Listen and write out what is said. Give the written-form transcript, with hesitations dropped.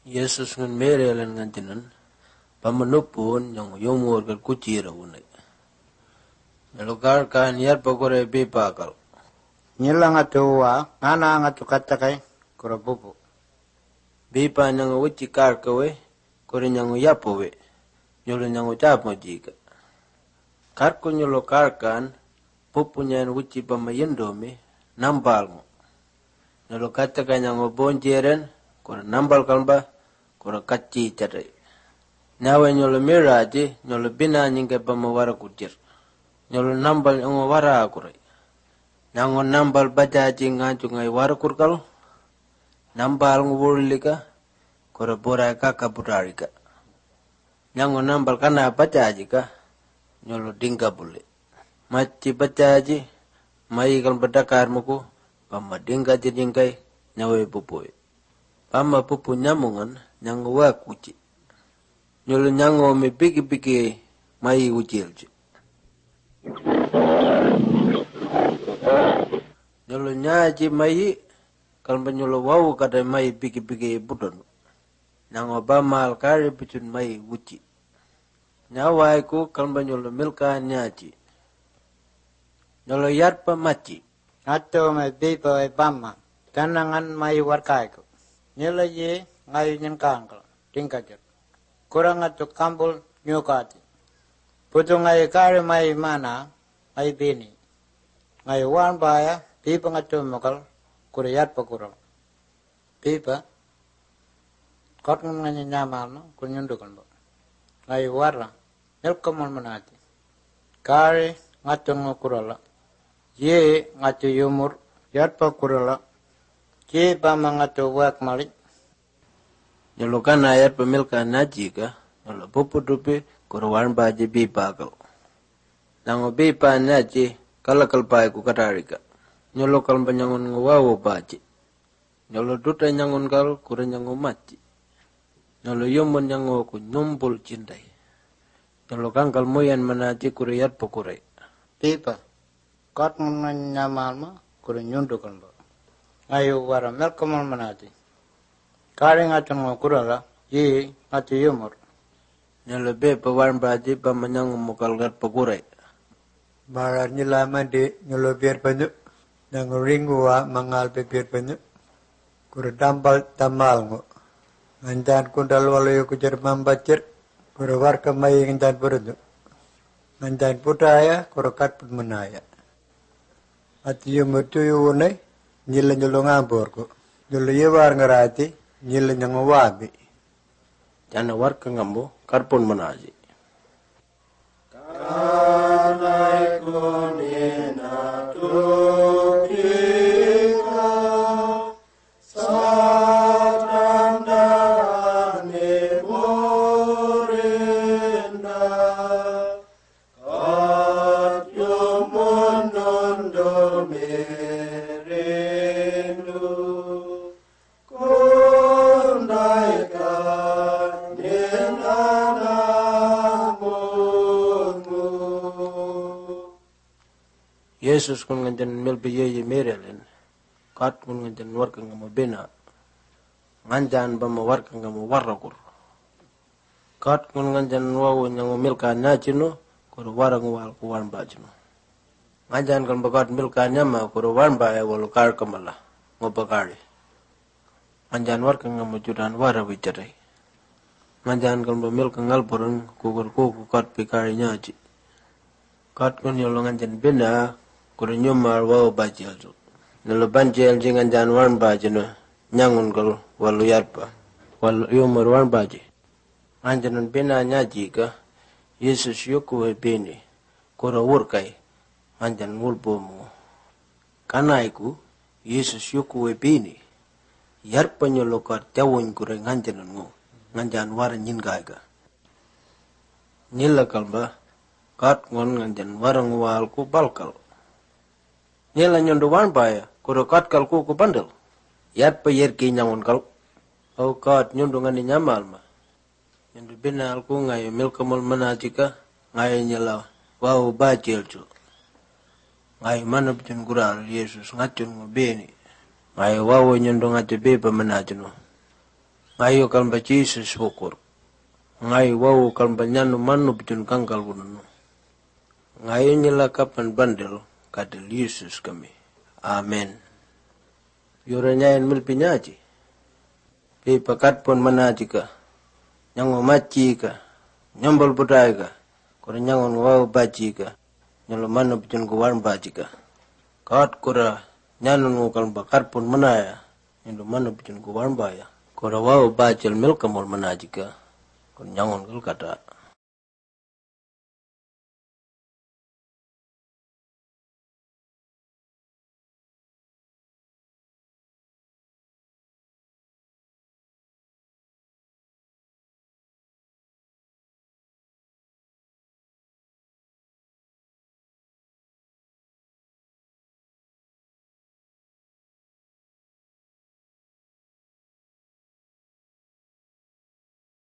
Yesus ngan merelen ngan tinan pamanupun yang yomor kal kucira unai. Nalukar kan yar pagore be pakal. Nyila nga tuwa, ngana nga tukatakay, kurapupo. Bipa nang uci kar kawe, kore nang yapowe, nyolo nang ucap jika. Kar ko nyolo kar kan, pupu nyan uci pamayendome, nambal mo. Nyolo katakay nang bonjeren, kore nambal kalba, kore kaci caray. Nyawe nyolo miraji, nyolo bina nyingke pamawara kucir. Nyolo nambal ang wara akuray. Nango nambal bajaji ngancu ngai wara kurkal, nambal ngwurlika, kore borai kaka putarika. Nango nambal kana bajaji ka, nyolo dingka bule. Maci bajaji, mai kan bedakar muku, pama dingka jingkai, nyawe pupuwe. Pama pupu nyamungan, nyango wa kuci. Nyolo nyango me piki-piki mai ucilci. Nyolo nyaji mai, kalba nyolo wau kada mai piki-piki budon. Nyango ba mal kari picun mai uci. Nyawai ku kalba nyolo milka nyaji. Nyolo yarpa maci. Ato may bipa ay pama, tanangan may warkay ko. Nyila ye, ngayon yung kangkal, tingkajot. Kurang ato kambol nyukati. Puto ngay kari may mana, ay bini. Ngayon wan baya, bipa nga tumakal, kurayat pa kurang. Bipa, kot nga nyamal no, kunyundukan mo. Ngayon wara, nilkamon manati. Kari nga tungo kurala. Ye nga tu yumur, yat pa kurala. Ye pa mga tu wak malik. Nyolo kana ayat pemilka najika, nyolo pupu dupi kurwan baji bipa kau. Nango bipa naji kalakal pai ku katarika. Nyolo kal banyangun ngawawo baji. Nyolo duta nyangun kal kura nyango maci. Nyolo yumun nyango ku nyumpul cindai. Nyolo kangkal moyan manaji kura yat pakurai. Bipa, kot nga nyamal ma, kura nyundukan ba. Ngayon wara melkamal manati. Kari nga tungo kurala, ye nga tu yumur. Nyolo be pawan baji pamanyangu mukal gat pakurai. Marar nila mandi nyolo biar banyak. Nang ringwa mangal biar banyak. Kura dampal tamal ngo. Nganjan kundal walayo kujar mambacir. Kura warka mai nganjan berunjuk. Nganjan putaya kura katput menaya. Ati yumur tuyu unay. Nyila nyolo ngambor ko. Nyolo yewar ngarati. Nyila nyango wabi. Jana warka ngambo karpon manaji. Kanai kunina tukika satandane morinda katyumunondo merindu kundai Yesus kun nganjan melbi yeye merelen. Kat kun nganjan warka ngamo bena. Nganjan bama warka ngamo warakur. Kat kun nganjan wawo nyango milka nyachino. Kuro warang wal kuwan bajino. Nganjan kan bakat milka nyama kuro wan baya walu kar kamala. Ngopakari. Nganjan warka ngamo judan wara wicarai. Nganjan kan ba milka ngalporang kukur kuku kat pikari nyachi. Kat kun yolo nganjan bena. Kuro nyumar wawo bajil tu. Nalo banjil jingan jan wan baji no. Nyangun kal walu yarpa. Walu yumar wan baji. Anjanan bina nyaji ka. Yesus yukuwe bini. Kuro wurkai. Anjan wulpo mo. Kanaiku. Yesus yukuwe bini. Yarpa nyolo kar tawon kure nganjanan ngo. Nganjan waran nyingai ka. Nila kalba. Kat ngon nganjan warang wal ku balkal. Nila nyondo wan baya, kuro kat kal ku bandel. Yat pa yer ki nyangon kal. Au kat nyondo ngani nyamal ma. Nyondo binal ku ngayo milkamol manajika, ngayo nyala wau bajil cu. Ngayo mana bicun kural Yesus ngacun ngobeni. Ngayo wau nyondo ngaco beba manajino. Ngayo kalba Jesus bukur. Ngayo wau kalba nyanu manu bitun kangkal bununu. Ngayo nyela kapan bandel kadel Yesus kami. Amen. Yoranya mil pinyaji. Pi pakat pun manaji ka. Nyango maci ka. Nyambal budai ka. Kora nyangon wau baji ka. Nyalo manu bitun kuwan baji ka. Kat kora nyanu ngukal bakar pun manaya. Nyalo manu bitun kuwan baya. Kora wau bajal mil kamul manaji ka. Kora nyangon kul kata.